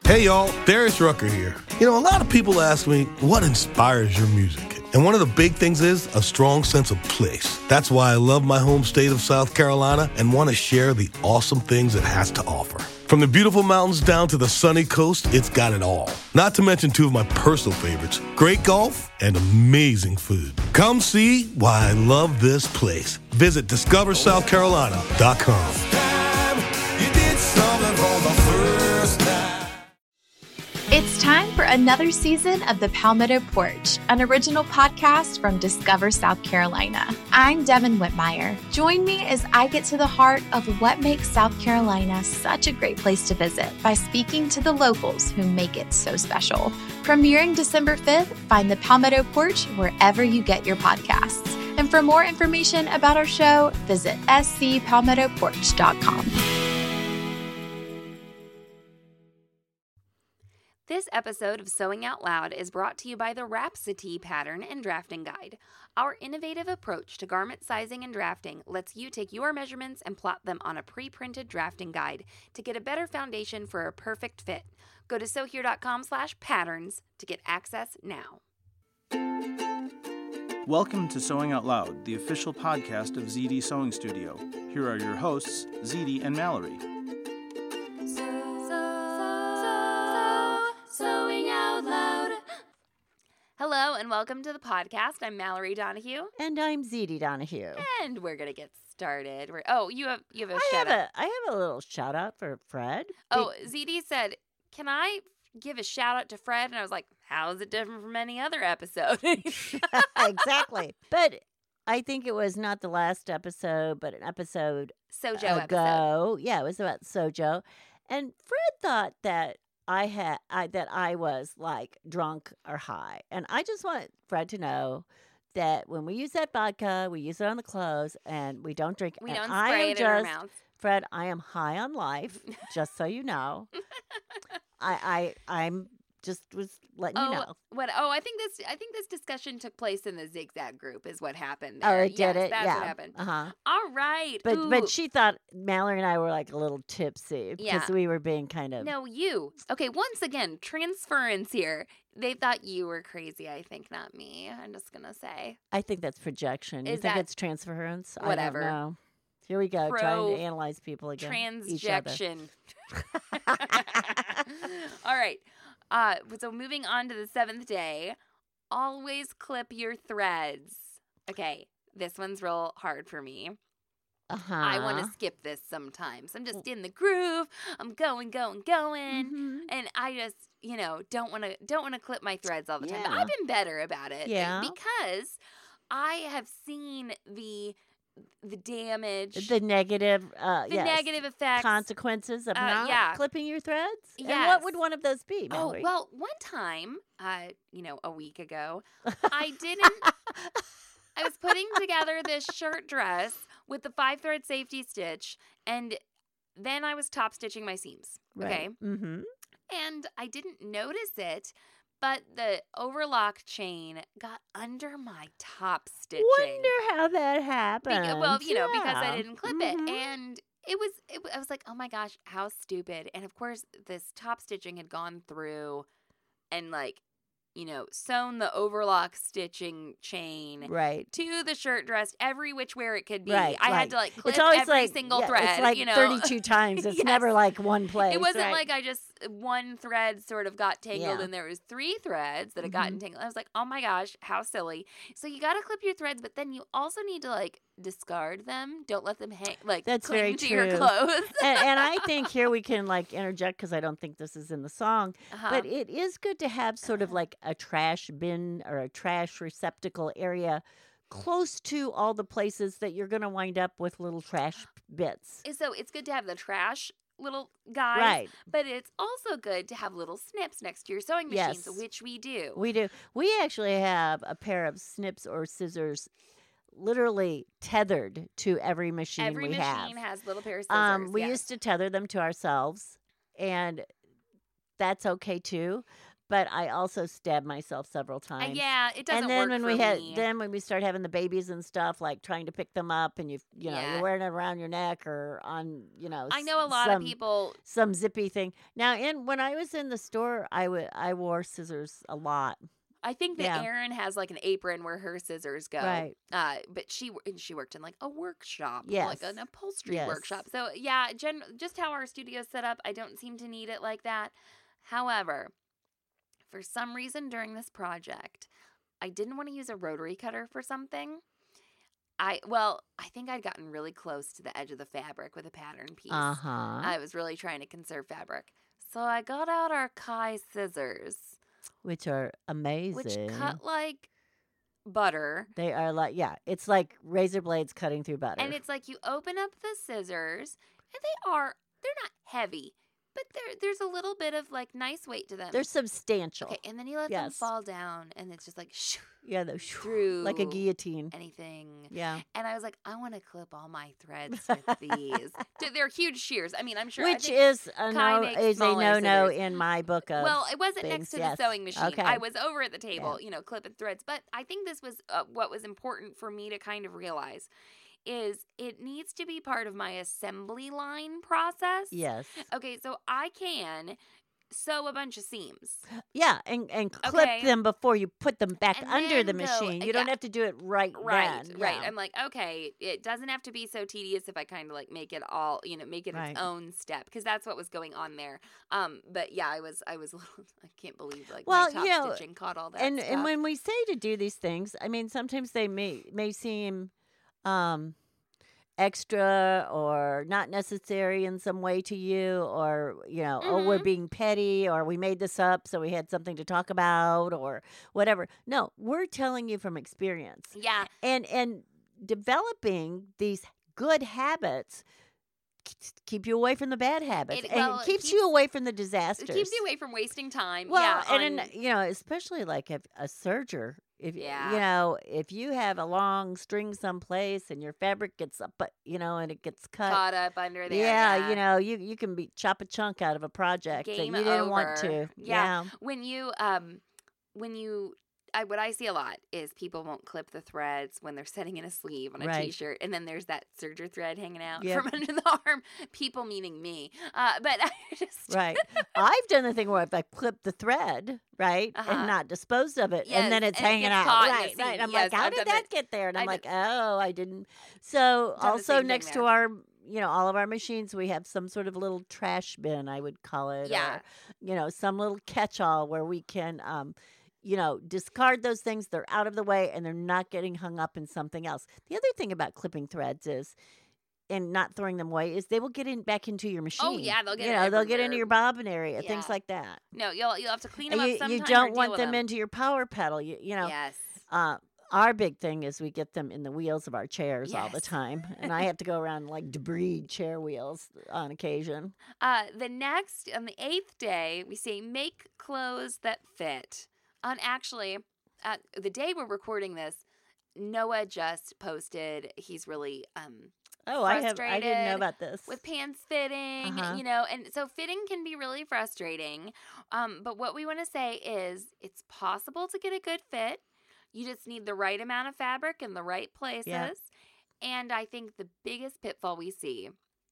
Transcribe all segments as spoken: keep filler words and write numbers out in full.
Hey y'all, Darius Rucker here. You know, a lot of people ask me, what inspires your music? And one of the big things is a strong sense of place. That's why I love my home state of South Carolina and want to share the awesome things it has to offer. From the beautiful mountains down to the sunny coast, it's got it all. Not to mention two of my personal favorites, great golf and amazing food. Come see why I love this place. Visit discover south carolina dot com. It's time for another season of The Palmetto Porch, an original podcast from Discover South Carolina. I'm Devin Whitmire. Join me as I get to the heart of what makes South Carolina such a great place to visit by speaking to the locals who make it so special. Premiering December fifth, find The Palmetto Porch wherever you get your podcasts. And for more information about our show, visit s c palmetto porch dot com. This episode of Sewing Out Loud is brought to you by the Rhapsody Pattern and Drafting Guide. Our innovative approach to garment sizing and drafting lets you take your measurements and plot them on a pre-printed drafting guide to get a better foundation for a perfect fit. Go to sew here dot com slash patterns to get access now. Welcome to Sewing Out Loud, the official podcast of Z D Sewing Studio. Here are your hosts, Z D and Mallory. Sewing Out Loud. Hello and welcome to the podcast. I'm Mallory Donahue. And I'm Z D Donahue. And we're gonna get started. We're, oh, you have you have a I shout have out. a, I have a little shout out for Fred. Oh, Z D said, "Can I give a shout out to Fred?" And I was like, "How is it different from any other episode?" Exactly. But I think it was not the last episode, but an episode Sojo ago. episode. Yeah, it was about Sojo. And Fred thought that I had I, that I was like drunk or high. And I just want Fred to know that when we use that vodka, we use it on the clothes and we don't drink it. We And don't I spray am it in our just, mouths. Fred, I am high on life, just so you know. I I I'm just was letting Oh, you know. what? Oh, I think this. I think this discussion took place in the Zigzag group. Is what happened Oh, there. it did Yes, it? That's yeah. what happened. Uh-huh. All right. But Ooh. but she thought Mallory and I were like a little tipsy because Yeah. we were being kind of No, you. Okay, once again, transference here. They thought you were crazy, I think, not me. I'm just going to say. I think that's projection. You Is think that- it's transference? Whatever. I don't know. Here we go, trying Pro- to analyze people again. each other. Transjection. All right. Uh, so moving on to the seventh day, always clip your threads. Okay, this one's real hard for me. Uh-huh. I want to skip this sometimes. I'm just in the groove. I'm going, going, going, Mhm. and I just, you know, don't want to don't want to clip my threads all the time. But Yeah. I've been better about it, Yeah. because I have seen the the damage, The negative, uh, the yes, negative effects. consequences of Uh, not yeah. clipping your threads? And Yes. what would one of those be, Oh, Mallory? well, one time, uh, you know, a week ago, I didn't. I was putting together this shirt dress with the five thread safety stitch, and then I was top stitching my seams. Okay. Right. Mm-hmm. And I didn't notice it, but the overlock chain got under my top stitching. Wonder how that happened. Beca- well, you know, because I Yeah. didn't clip Mhm. it. And it was, it, wa- I was like, oh my gosh, how stupid. And of course, this top stitching had gone through and, like, you know, sewn the overlock stitching chain Right. to the shirt dress every which where it could be. Right, I right. had to, like, clip It's always every like single yeah, thread, It's like you know. thirty-two times. It's Yes. never like one place. It wasn't right? like I just one thread sort of got tangled Yeah. and there was three threads that had gotten Mhm. tangled. I was like, oh my gosh, how silly. So you got to clip your threads, but then you also need to, like, discard them. Don't let them hang, like, That's cling very to your true. clothes. and, and I think here we can like interject because I don't think this is in the song, Uh-huh. but it is good to have sort of like a trash bin or a trash receptacle area close to all the places that you're going to wind up with little trash bits. So it's good to have the trash little guys, Right. but it's also good to have little snips next to your sewing machines, Yes. which we do. We do. We actually have a pair of snips or scissors literally tethered to every machine Every we machine have. has little pair of scissors. Um, we yes. used to tether them to ourselves, and that's okay too. but I also stabbed myself several Uh, times. yeah, it doesn't And then work when for we had, me. then when we started having the babies and stuff, like trying to pick them up, and you, you know, Yeah. you're wearing it around your neck or on, you know, I s- know a lot some of people. some zippy thing. Now, in when I was in the store, I would I wore scissors a lot. I think that Yeah. Erin has like an apron where her scissors go. Right. Uh, but she wo- and she worked in like a workshop, Yes. like an upholstery Yes. workshop. So yeah, gen- just how our studio's set up, I don't seem to need it like that. However, for some reason during this project, I didn't want to use a rotary cutter for something. I well, I think I'd gotten really close to the edge of the fabric with a pattern piece. Uh huh. I was really trying to conserve fabric. So I got out our Kai scissors, Which are amazing. which cut like butter. They are like, yeah, it's like razor blades cutting through butter. And it's like you open up the scissors, and they are, they're not heavy, but there there's a little bit of like nice weight to them. They're substantial. Okay, and then you let them Yes. fall down, and it's just like shoo, Yeah, they're through like a guillotine. anything. Yeah. And I was like, I want to clip all my threads with these. Dude, they're huge shears. I mean, I'm sure. I Which think- is a Kai no makes is a smaller no no scissors. in my book of well, it wasn't next things, to yes. the sewing machine. Okay. I was over at the table, you know, clipping threads. But I think this was uh, what was important for me to kind of realize is it needs to be part of my assembly line process. Yes. Okay, so I can sew a bunch of seams. Yeah, and and clip Okay. them before you put them back And under the then go- machine. You don't yeah. have to do it right Right, then. right. Yeah. I'm like, okay, it doesn't have to be so tedious if I kind of like make it all, you know, make it Right. its own step because that's what was going on there. Um, but yeah, I was, I was, a little, I can't believe like Well, my top you know, stitching caught all that. and stuff. and when we say to do these things, I mean sometimes they may may seem um extra or not necessary in some way to you, or you know, oh, we're Mhm. being petty, or we made this up so we had something to talk about, or whatever. No, we're telling you from experience. yeah, and and developing these good habits k- keep you away from the bad habits, It- and well, it it keeps, keeps- you away from the it disasters. keeps you away from wasting time. Well, yeah, and on- then, you know, especially like if a serger, if Yeah. you know, if you have a long string someplace and your fabric gets up, but you know, and it gets cut. caught up under there. yeah, Yeah, you know, you you can be chop a chunk out of a project Game that you didn't want to. over. Yeah. Yeah. when you um when you I, what I see a lot is people won't clip the threads when they're setting in a sleeve on a Right. shirt and then there's that serger thread hanging out Yep. from under the arm. People meaning me, uh, but I just Right. I've done the thing where I've like clipped the thread, right, Uh-huh. and not disposed of it, Yes, and then it's and it hanging gets out. caught in the Right, right. seam. I'm Yes, like, how I've did done that that. get there? And I'm I've like, oh, I didn't. So Done the also same thing next to there. our, you know, all of our machines, we have some sort of little trash bin, I would call it. Yeah. Or, you know, some little catch-all where we can, um, you know, discard those things. They're out of the way and they're not getting hung up in something else. The other thing about clipping threads is, and not throwing them away, is they will get in back into your machine. Oh, yeah, they'll get You know, they'll get into everywhere. your bobbin area, things Yeah. like that. No, you'll you'll have to clean And them you, up sometime. you or don't deal want with them into your power pedal. You, you know, Yes. uh, our big thing is we get them in the wheels of our chairs all the Yes. time, and I have to go around and, like debris chair wheels on occasion. Uh, the next, on the eighth day, we say make clothes that fit. And actually, uh, the day we're recording this, Noah just posted, he's really um, Oh, I have I didn't know Frustrated about this. with pants fitting, Uh-huh. you know, and so fitting can be really frustrating. Um, but what we want to say is it's possible to get a good fit. You just need the right amount of fabric in the right places. And I think the biggest pitfall we see,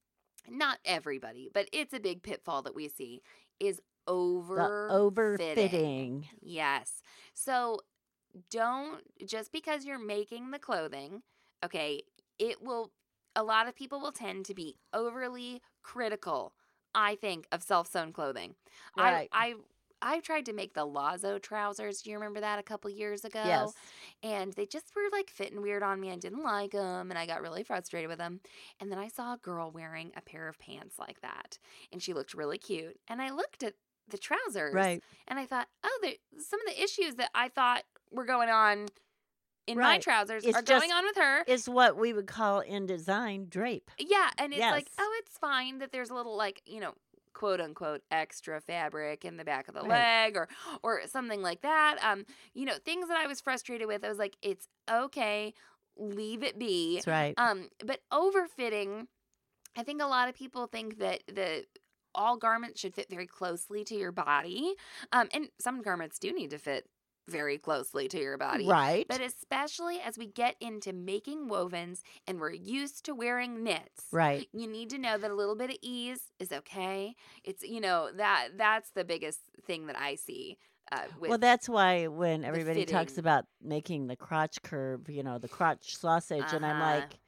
not everybody, but it's a big pitfall that we see, is the over overfitting. Yes. So don't, just because you're making the clothing, okay, it will, a lot of people will tend to be overly critical, I think, of self-sewn clothing. Right. I, I, I tried to make the Lazo trousers. Do you remember that a couple years ago? Yes. And they just were like fitting weird on me. I didn't like them and I got really frustrated with them. And then I saw a girl wearing a pair of pants like that and she looked really cute. And I looked at the trousers Right. and I thought, oh, there, some of the issues that I thought were going on in my Right. trousers It's are going just- on with her. Is what we would call in design drape. Yeah. And it's like, Yes. oh, it's fine that there's a little like, you know, quote unquote extra fabric in the back of the Right. leg or or something like that. Um, you know, things that I was frustrated with. I was like, it's okay, leave it be. That's right. Um, but overfitting, I think a lot of people think that the all garments should fit very closely to your body. Um, and some garments do need to fit very closely to your body. Right. But especially as we get into making wovens and we're used to wearing knits. Right. You need to know that a little bit of ease is okay. It's, you know, that that's the biggest thing that I see. Uh, with Well, that's why when everybody talks fitting. about making the crotch curve, you know, the crotch sausage, and I'm Uh-huh. like,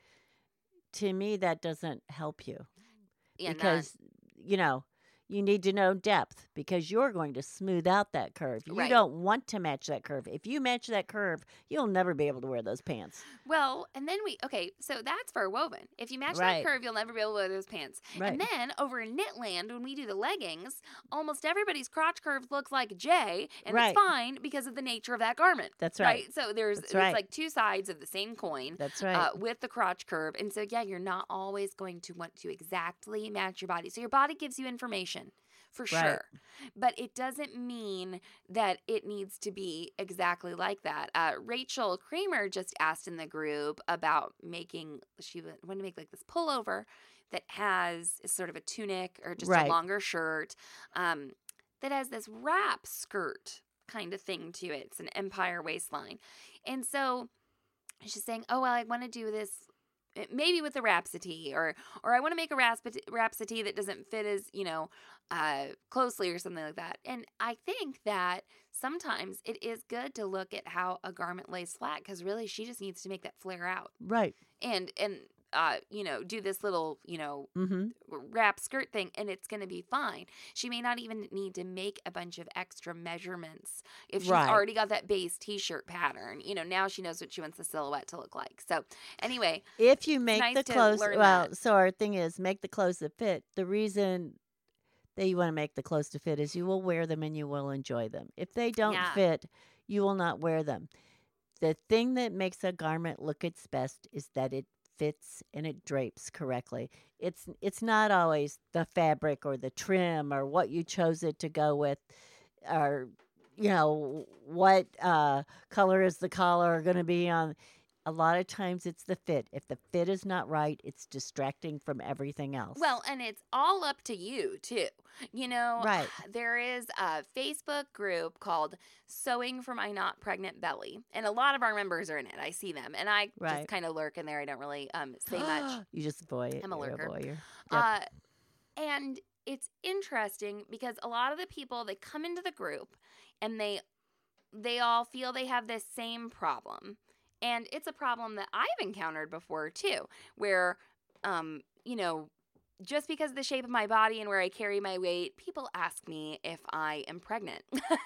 to me, that doesn't help you yeah, not- because, you know, you need to know depth because you're going to smooth out that curve. You Right. don't want to match that curve. If you match that curve, you'll never be able to wear those pants. well, and then we, okay, so that's for a woven. If you match Right. that curve, you'll never be able to wear those pants. Right. And then over in Knitland, when we do the leggings, almost everybody's crotch curve looks like J, and Right. it's fine because of the nature of that garment. That's right. So there's That's it's right. like two sides of the same coin. That's right. Uh, with the crotch curve. And so, yeah, you're not always going to want to exactly match your body. So your body gives you information for Right. sure. But it doesn't mean that it needs to be exactly like that. Uh, Rachel Kramer just asked in the group about making, she wa- wanted to make like this pullover that has is sort of a tunic or just Right. a longer shirt um, that has this wrap skirt kind of thing to it. It's an empire waistline. And so she's saying, oh, well, I want to do this eh, maybe with the Rhapsody or or I want to make a Rhapsody, Rhapsody that doesn't fit as, you know, uh, closely or something like that. And I think that sometimes it is good to look at how a garment lays flat because really she just needs to make that flare out Right. and, and uh, you know, do this little, you know, Mm-hmm. wrap skirt thing and it's going to be fine. She may not even need to make a bunch of extra measurements if she's Right. already got that base t-shirt pattern. You know, now she knows what she wants the silhouette to look like. So anyway, If you make nice the to clothes, learn well, that. so our thing is make the clothes that fit. The reason that you want to make the clothes to fit is you will wear them and you will enjoy them. If they don't Yeah. fit, you will not wear them. The thing that makes a garment look its best is that it fits and it drapes correctly. It's it's not always the fabric or the trim or what you chose it to go with or you know what uh, color is the collar going to be on. A lot of times it's the fit. If the fit is not right, it's distracting from everything else. well, and it's all up to you too. You know, Right. there is a Facebook group called Sewing for My Not Pregnant Belly. And a lot of our members are in it. I see them. And I Right. just kind of lurk in there. I don't really um, say much. You just boy. I'm a you're lurker. voyeur. Yep. Uh, and it's interesting because a lot of the people they come into the group and they they all feel they have this same problem. And it's a problem that I've encountered before too, where um, you know, just because of the shape of my body and where I carry my weight, people ask me if I am pregnant.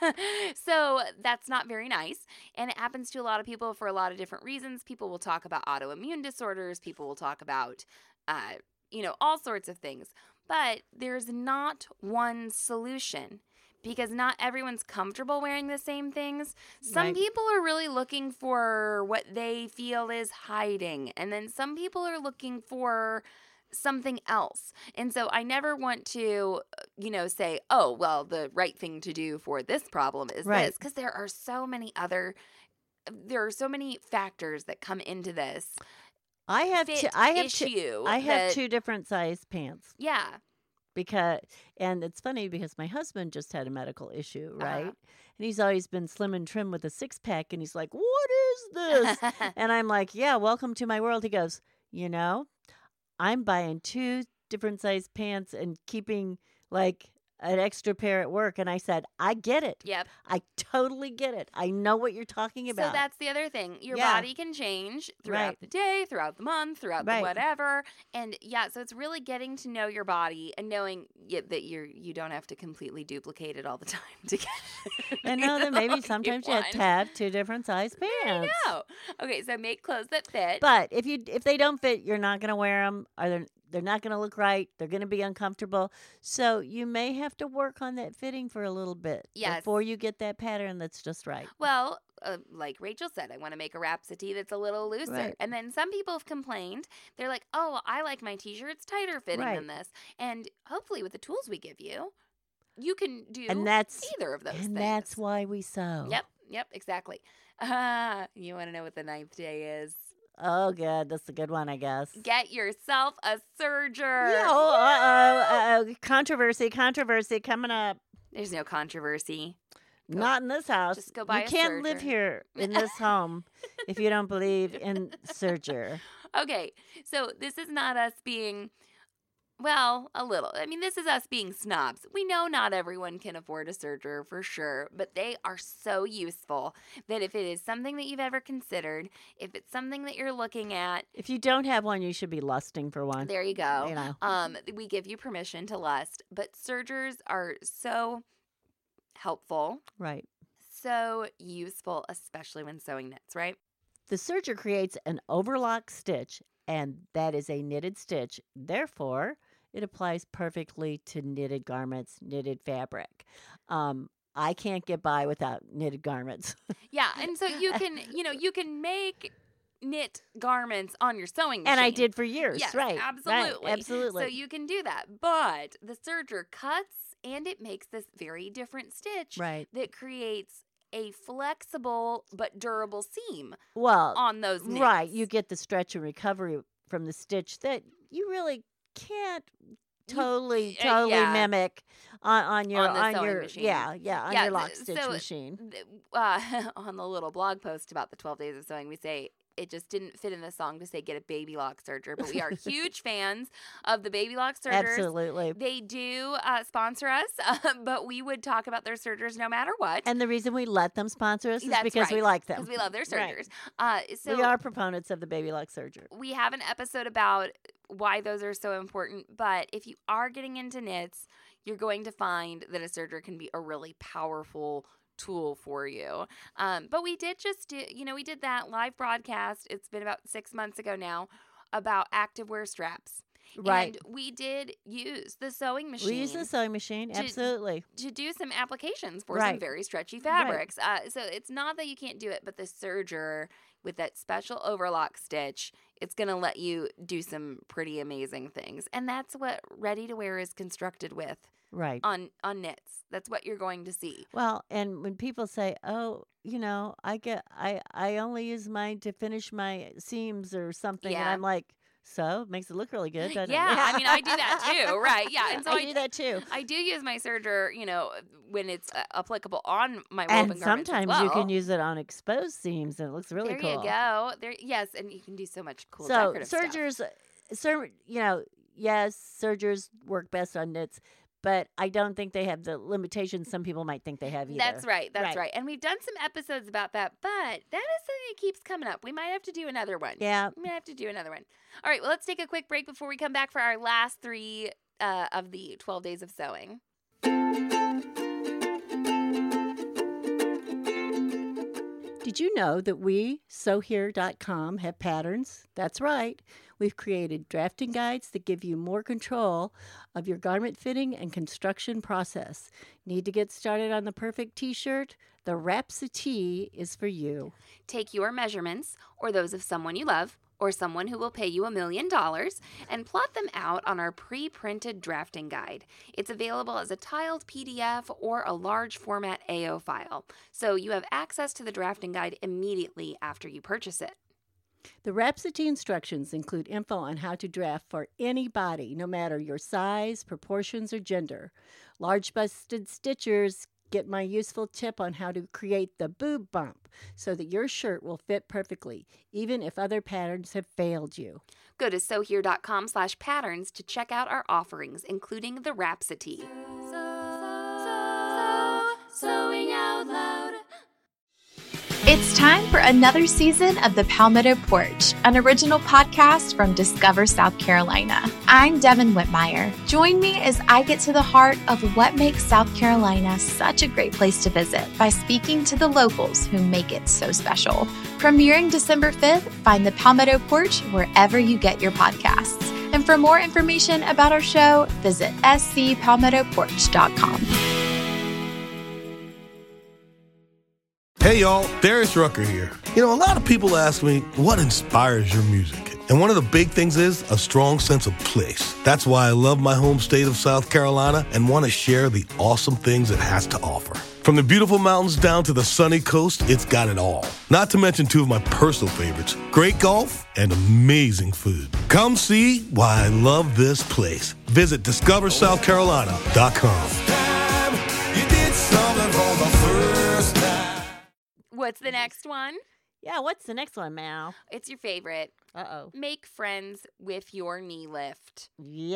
So that's not very nice. And it happens to a lot of people for a lot of different reasons. People will talk about autoimmune disorders. People will talk about, uh, you know, all sorts of things. But there's not one solution because not everyone's comfortable wearing the same things. Some Right. people are really looking for what they feel is hiding. And then some people are looking for something else. And so I never want to, uh, you know, say, oh, well, the right thing to do for this problem is Right. this. Because there are so many other, there are so many factors that come into this I have fit two, I have two, issue. I have that- two different size pants Yeah. because and it's funny because my husband just had a medical issue, Uh-huh. right? And he's always been slim and trim with a six pack and he's like, "What is this?" And I'm like, "Yeah, welcome to my world." He goes, "You know, I'm buying two different size pants and keeping like an extra pair at work." And I said, "I get it. Yep. I totally get it. I know what you're talking about." So that's the other thing. Your Yeah. body can change throughout Right. the day, throughout the month, throughout Right. the whatever. And yeah, so it's really getting to know your body and knowing y- that you're you don't have to completely duplicate it all the time to get and know that maybe look sometimes you you have to want. have two different size I pants. know. Okay, so make clothes that fit. But if you if they don't fit, you're not going to wear them. Or they're they're not going to look right. They're going to be uncomfortable. So you may have to work on that fitting for a little bit Yes. before you get that pattern that's just right. Well, uh, like Rachel said, I want to make a Rhapsody that's a little looser. Right. And then some people have complained. They're like, oh, I like my t-shirts tighter fitting Right. than this. And hopefully with the tools we give you, you can do And that's either of those and things. that's why we sew. Yep, yep, exactly. Uh, you want to know what the ninth day is? Oh, good. That's a good one, I guess. Get yourself a serger. Yeah, oh, uh-oh, uh-oh. Controversy, controversy coming up. There's no controversy. Go. Not in this house. Just go buy you a can't serger. live here in this home if you don't believe in serger. Okay, so this is not us being, well, a little. I mean, this is us being snobs. We know not everyone can afford a serger for sure, but they are so useful that if it is something that you've ever considered, if it's something that you're looking at, If you don't have one, you should be lusting for one. there you go. You know. Um, we give you permission to lust, but sergers are so helpful, Right. so useful, especially when sewing knits, right? The serger creates an overlock stitch, and that is a knitted stitch. Therefore, it applies perfectly to knitted garments, knitted fabric. Um, I can't get by without knitted garments. Yeah, and so you can, you know, you can make knit garments on your sewing machine. And I did for years. Yes, right. absolutely. Right, absolutely. So you can do that. But the serger cuts and it makes this very different stitch Right. that creates a flexible but durable seam Well, on those knits. right. You get the stretch and recovery from the stitch that you really can't totally, uh, totally yeah. mimic on, on your On the sewing your machine. yeah, yeah, on Yeah, your lock th- stitch so- machine. Th- Uh, on the little blog post about the twelve days of sewing, we say it just didn't fit in the song to say get a baby lock serger, but we are huge fans of the baby lock sergers. Absolutely. They do uh, sponsor us, uh, but we would talk about their sergers no matter what. And the reason we let them sponsor us is That's because we right, like them. because we love their Right. sergers. Uh, so we are proponents of the baby lock serger. we have an episode about why those are so important, but if you are getting into knits, you're going to find that a serger can be a really powerful tool for you. Um, but we did just do, you know, we did that live broadcast. It's been about six months ago now about activewear straps. Right. And we did use the sewing machine. We use the sewing machine, to- absolutely. to do some applications for some Right. very stretchy fabrics. Uh, so it's not that you can't do it, but the serger with that special overlock stitch, it's going to let you do some pretty amazing things. And that's what ready to wear is constructed with Right. on, on knits. That's what you're going to see. Well, and when people say, "Oh, you know, I get, I, I only use mine to finish my seams or something," and Yeah. I'm like, "So it makes it look really good, doesn't Yeah, it?" I mean, I do that too, right? Yeah, and so I, I, do that too. I do use my serger, you know, when it's uh, applicable on my woven And garments as sometimes well. you can use it on exposed seams, and it looks really there cool. you go. There, yes, and you can do so much cool So decorative stuff. sergers, ser, you know, yes, sergers work best on knits, but I don't think they have the limitations some people might think they have either. That's right. That's Right. right. And we've done some episodes about that, but that is something that keeps coming up. We might have to do another one. Yeah. We might have to do another one. All right. Well, let's take a quick break before we come back for our last three uh, of the twelve days of sewing. Did you know that we, sew here dot com, have patterns? That's right. We've created drafting guides that give you more control of your garment fitting and construction process. Need to get started on the perfect t-shirt? The Rhapsody is for you. Take your measurements or those of someone you love or someone who will pay you a million dollars and plot them out on our pre-printed drafting guide. It's available as a tiled P D F or a large format A O file, so you have access to the drafting guide immediately after you purchase it. The Rhapsody instructions include info on how to draft for any body, no matter your size, proportions, or gender. Large busted stitchers get my useful tip on how to create the boob bump so that your shirt will fit perfectly, even if other patterns have failed you. Go to sew here dot com slash patterns to check out our offerings, including the Rhapsody. Sewing out loud. It's time for another season of the Palmetto Porch, an original podcast from Discover South Carolina. I'm Devin Whitmire. Join me as I get to the heart of what makes South Carolina such a great place to visit by speaking to the locals who make it so special. Premiering December fifth, find the Palmetto Porch wherever you get your podcasts. And for more information about our show, visit s c palmetto porch dot com. Hey y'all, Darius Rucker here. You know, a lot of people ask me, what inspires your music? And one of the big things is a strong sense of place. That's why I love my home state of South Carolina and want to share the awesome things it has to offer. From the beautiful mountains down to the sunny coast, it's got it all. Not to mention two of my personal favorites, great golf and amazing food. Come see why I love this place. Visit discover south carolina dot com. What's the next one? Yeah, what's the next one, Mal? It's your favorite. Uh-oh. Make friends with your knee lift.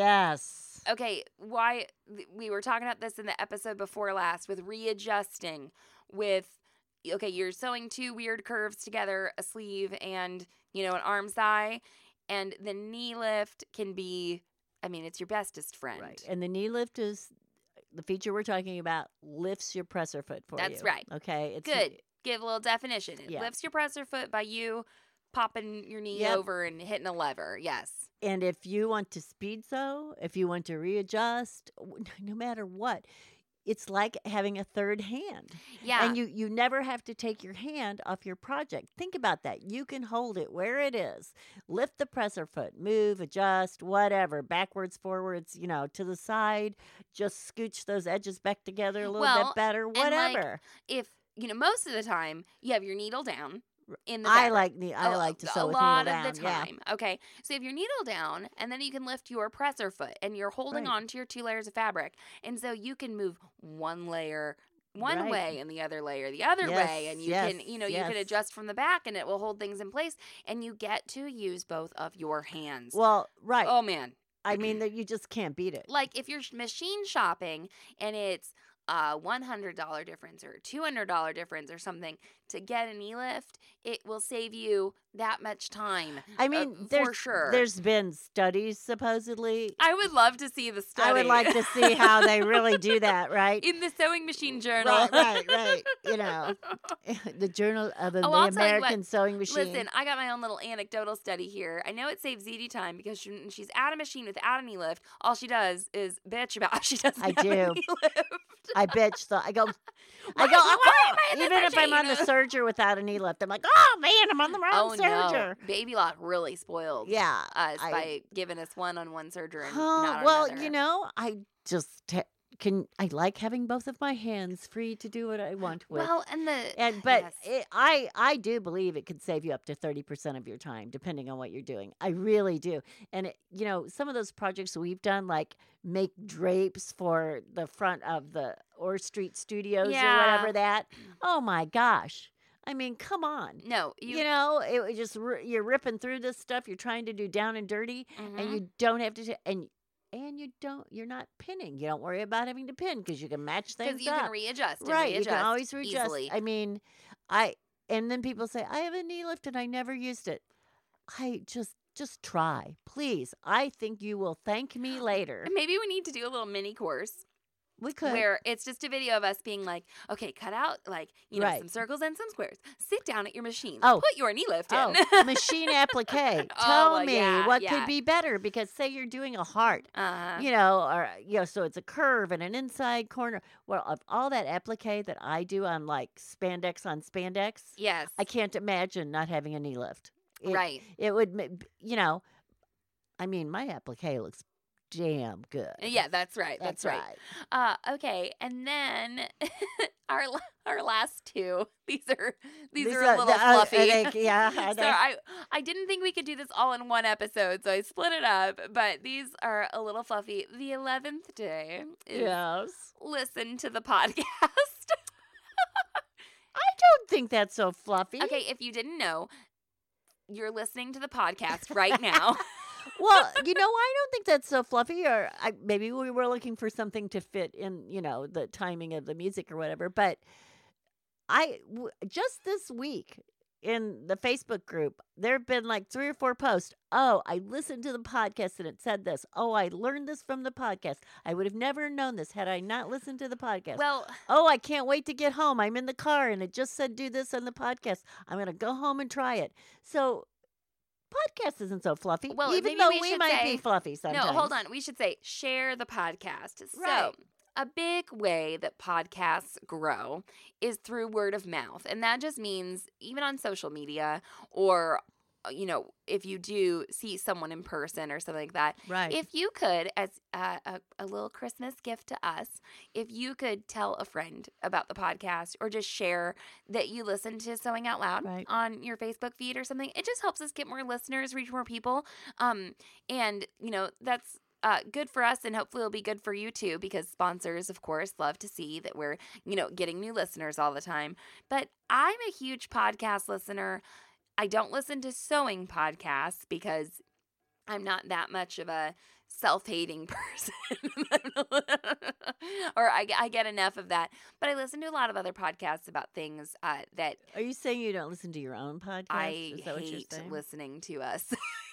Yes. Okay, why we were talking about this in the episode before last with readjusting with okay, you're sewing two weird curves together, a sleeve and, you know, an arm thigh, and the knee lift can be, I mean, it's your bestest friend. Right. And the knee lift is the feature we're talking about, lifts your presser foot for That's you. right. Okay. It's Good. Give a little definition. It Yeah. lifts your presser foot by you popping your knee Yep. over and hitting a lever. Yes. And if you want to speed sew, if you want to readjust, w- no matter what, it's like having a third hand. Yeah. And you, you never have to take your hand off your project. Think about that. You can hold it where it is. Lift the presser foot, move, adjust, whatever, backwards, forwards, you know, to the side. Just scooch those edges back together a little Well, bit better, like, whatever. if, you know, most of the time you have your needle down in the I fabric. like ne- I A- like to a sew with lot needle down. of the time. Okay. So if your needle down and then you can lift your presser foot and you're holding Right. on to your two layers of fabric. And so you can move one layer one Right. way and the other layer the other Yes, way. And you yes, can, you know, you can yes. adjust from the back and it will hold things in place. And you get to use both of your hands. Yeah. Well, right. Oh man. I mean that you just can't beat it. Like if you're sh- machine shopping and it's a one hundred dollars difference or a two hundred dollars difference or something to get a knee lift, it will save you that much time. I uh, mean, for there's sure. there's been studies supposedly. I would love to see the study. I would like to see how they really do that, right? in the Sewing Machine Journal. Right, right, right. You know, the Journal of the, Oh, the I'll tell you what. American Sewing Machine. Listen, I got my own little anecdotal study here. I know it saves Z D time because she, when she's at a machine without a knee lift, all she does is bitch about how she doesn't I have do. a knee lift. I bitch. So I go, I Why- go. why "Oh, am I in this even if I'm on the machine?" serger without a knee lift, I'm like, oh man, I'm on the wrong Oh serger. no, Baby Lot really spoiled Yeah. us I- by giving us one on one surgery and Oh, not on well, another. you know, I just te- can. I like having both of my hands free to do what I want with. Well, and the And but yes. it, I I do believe it could save you up to thirty percent of your time, depending on what you're doing. I really do. And it, you know, some of those projects we've done, like make drapes for the front of the Orr Street Studios or Yeah. whatever that. Oh my gosh! I mean, come on. no, you, You, know, it was just ri- you're ripping through this stuff. You're trying to do down and dirty, mhm. and you don't have to. T- and and you don't. You're not pinning. You don't worry about having to pin because you can match things because you up. can readjust, and Right, you readjust can always readjust. easily. I mean, I and then people say I have a knee lift and I never used it. I just just try, please. I think you will thank me later. And maybe we need to do a little mini course We could. where it's just a video of us being like, okay, cut out like you know Right. some circles and some squares. Sit down at your machine. Oh. Put your knee lift in. Oh, machine applique. Tell Oh, well, me yeah, what yeah. could be better because say you're doing a heart. uh-huh. You know, or you know, so it's a curve and an inside corner. Well, of all that applique that I do on like spandex on spandex, Yes. I can't imagine not having a knee lift. It, right. It would, ma- you know, I mean, my applique looks damn good. Yeah, that's right. That's, That's, right. right. Uh, okay, and then our la- our last two. These are these, are a little the- uh, fluffy. I think- yeah, I so think- I I didn't think we could do this all in one episode, so I split it up. But these are a little fluffy. The eleventh day is yes. listen to the podcast. I don't think that's so fluffy. Okay, if you didn't know, you're listening to the podcast right now. Well, you know, I don't think that's so fluffy. Or I, maybe we were looking for something to fit in, you know, the timing of the music or whatever. But I w- just this week in the Facebook group, there have been like three or four posts. Oh, I listened to the podcast and it said this. Oh, I learned this from the podcast. I would have never known this had I not listened to the podcast. Well, Oh, I can't wait to get home. I'm in the car and it just said do this on the podcast. I'm going to go home and try it. So, podcast isn't so fluffy. Well, even maybe though we we, should might say- be fluffy sometimes. no, hold on. We should say share the podcast. Right. So, a big way that podcasts grow is through word of mouth. And that just means even on social media or you know, if you do see someone in person or something like that, Right. if you could, as a, a, a little Christmas gift to us, if you could tell a friend about the podcast or just share that you listen to Sewing Out Loud Right. on your Facebook feed or something, it just helps us get more listeners, reach more people. Um, and, you know, that's uh, good for us, and hopefully it'll be good for you too, because sponsors, of course, love to see that we're, you know, getting new listeners all the time. But I'm a huge podcast listener. I don't listen to sewing podcasts because I'm not that much of a self-hating person. or I, I get enough of that. But I listen to a lot of other podcasts about things uh, that Are you saying you don't listen to your own podcast? I Is that what you're hate saying? listening to us.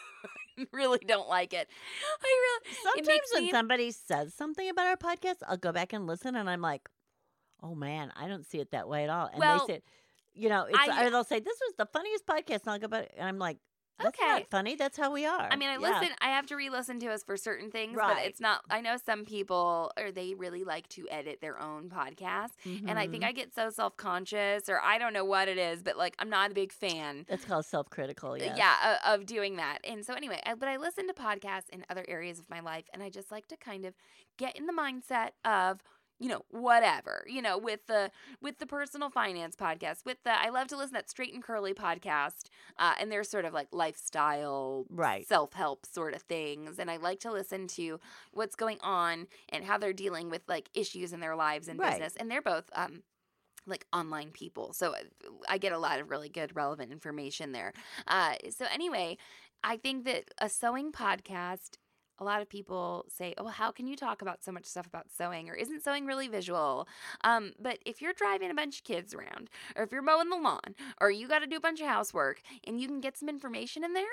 I really don't like it. I really it Sometimes makes when me, somebody says something about our podcast, I'll go back and listen, and I'm like, oh man, I don't see it that way at all. And Well, they say, you know, it's, I- or they'll say, this was the funniest podcast, and I'll go back, and I'm like, that's Okay. not funny. That's how we are. I mean, I Yeah. listen. I have to re-listen to us for certain things, but Right. it's not. I know some people, or they really like to edit their own podcast, and I think Mhm. I get so self-conscious, or I don't know what it is, but like I'm not a big fan. That's called self-critical, yes. Yeah, of, of doing that. And so anyway, I, but I listen to podcasts in other areas of my life, and I just like to kind of get in the mindset of, you know, whatever, you know, with the with the personal finance podcast, with the I love to listen to that Straight and Curly podcast, uh, and they're sort of like lifestyle, Right. self-help sort of things, and I like to listen to what's going on and how they're dealing with like issues in their lives and Right. business, and they're both um like online people, so I get a lot of really good relevant information there. Uh, so anyway, I think that a sewing podcast, a lot of people say, oh, how can you talk about so much stuff about sewing, or isn't sewing really visual? Um, but if you're driving a bunch of kids around, or if you're mowing the lawn, or you got to do a bunch of housework, and you can get some information in there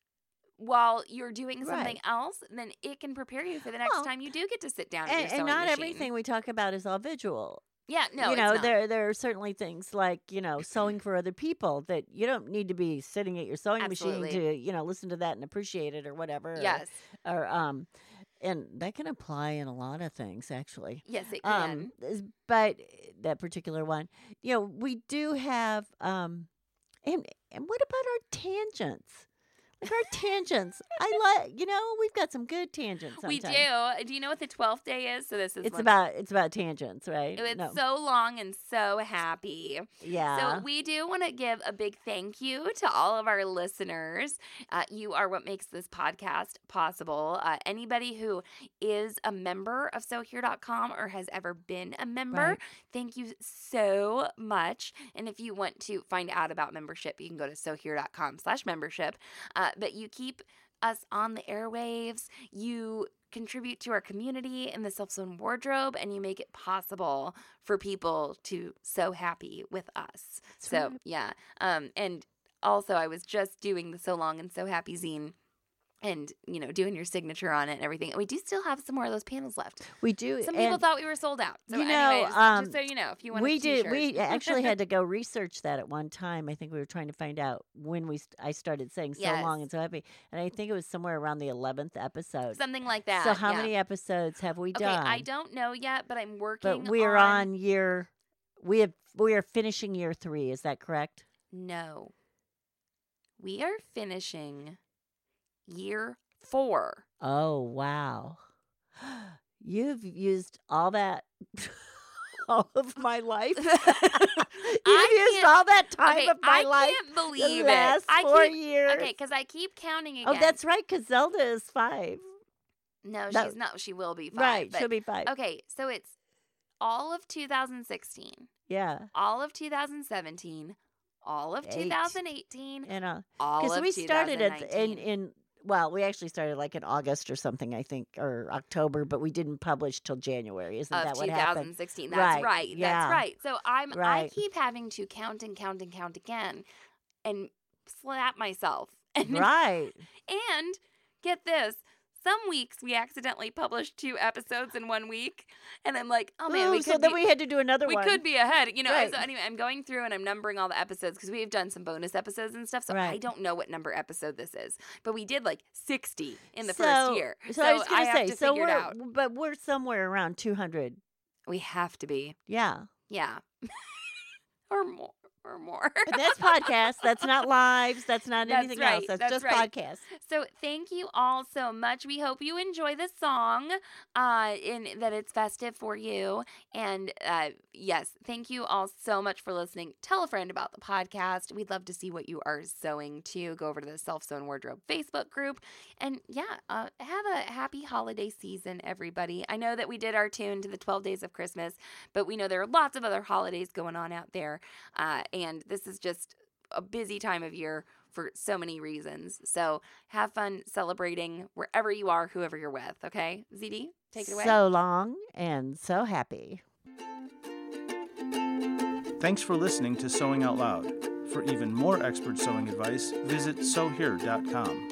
while you're doing something Right. else, then it can prepare you for the next Well, time you do get to sit down at And, your sewing and not machine. everything we talk about is all visual. Yeah, no, you it's know, not. there there are certainly things like, you know, sewing for other people that you don't need to be sitting at your sewing machine Absolutely. to, you know, listen to that and appreciate it or whatever. or- Yes, Or, um, and that can apply in a lot of things, actually. yes, it can. Um, is- but that particular one, you know, we do have, um, and and what about our tangents? Like our tangents, I like, you know, we've got some good tangents. We Sometimes. do. Do you know what the twelfth day is? So this is It's one- about it's about tangents, right? It's No. so long and so happy. Yeah. So we do want to give a big thank you to all of our listeners. Uh, you are what makes this podcast possible. Uh, anybody who is a member of sew here dot com or has ever been a member, Right. thank you so much. And if you want to find out about membership, you can go to sew here dot com slash membership. Uh, but you keep us on the airwaves. You contribute to our community in the Self-Sewn Wardrobe, and you make it possible for people to sew happy with us. That's so right. yeah. Um, and also I was just doing the So Long and So Happy zine, and, you know, doing your signature on it and everything. And we do still have some more of those panels left. We do. Some people and thought we were sold out. So you know, anyways, um, just so you know, if you want we a did. t-shirt. We actually had to go research that at one time. I think we were trying to find out when we st- I started saying so Yes. long and so happy, and I think it was somewhere around the eleventh episode. Something like that. so how yeah. many episodes have we Okay, done? I don't know yet, but I'm working But we are on... on year. We have. We are finishing year three. Is that correct? No. We are finishing year four. Oh wow! You've used all that. All of my life. You've I used can't- all that time Okay, of my I life. can't believe the it. last I four keep, years. Okay, because I keep counting again. Oh, that's right, because Zelda is five. No, No. she's not. She will be five. right, but- she'll be five. Okay, so it's all of two thousand sixteen, Yeah, all of two thousand seventeen, all of Eight. two thousand eighteen, and uh, all because of we started at the- in twenty nineteen. in well, we actually started like in August or something, I think, or October, but we didn't publish till January. Isn't of that what happened? twenty sixteen. That's Right, right. yeah. That's right. So I'm I Right. keep having to count and count and count again and slap myself. And Right. and get this. Some weeks we accidentally published two episodes in one week, and I'm like, oh man, Ooh, we so could then be, we had to do another we one. could be ahead, you know. Right. So anyway, I'm going through and I'm numbering all the episodes because we've done some bonus episodes and stuff. So I Right. don't know what number episode this is, but we did like sixty in the so, first year. So, I was going to have say, to so figure we're it out. but we're somewhere around two hundred. We have to be, Yeah. yeah, or more, or more. But that's podcasts. That's not lives. That's not That's anything right. else. That's, That's just right. podcasts. So thank you all so much. We hope you enjoy the song, uh, and that it's festive for you. And uh, yes, thank you all so much for listening. Tell a friend about the podcast. We'd love to see what you are sewing too. Go over to the Self Sewn Wardrobe Facebook group. And yeah, uh, have a happy holiday season, everybody. I know that we did our tune to the twelve Days of Christmas, but we know there are lots of other holidays going on out there. Uh, and this is just a busy time of year for so many reasons. So have fun celebrating wherever you are, whoever you're with. Okay, Z D, take it away. So long and so happy. Thanks for listening to Sewing Out Loud. For even more expert sewing advice, visit sew here dot com.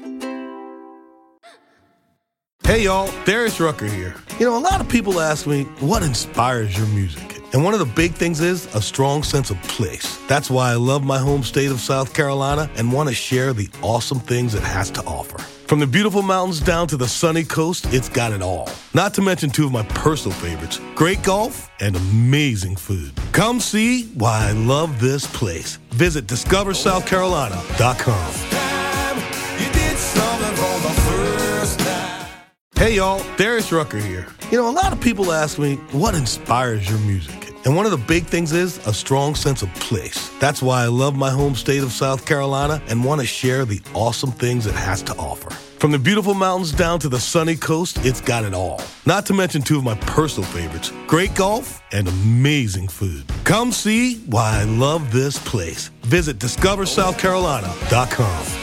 Hey y'all, Darius Rucker here. You know, a lot of people ask me, what inspires your music? And one of the big things is a strong sense of place. That's why I love my home state of South Carolina and want to share the awesome things it has to offer. From the beautiful mountains down to the sunny coast, it's got it all. Not to mention two of my personal favorites, great golf and amazing food. Come see why I love this place. Visit discover south carolina dot com. Hey y'all, Darius Rucker here. You know, a lot of people ask me, what inspires your music? And one of the big things is a strong sense of place. That's why I love my home state of South Carolina and want to share the awesome things it has to offer. From the beautiful mountains down to the sunny coast, it's got it all. Not to mention two of my personal favorites, great golf and amazing food. Come see why I love this place. Visit discover south carolina dot com.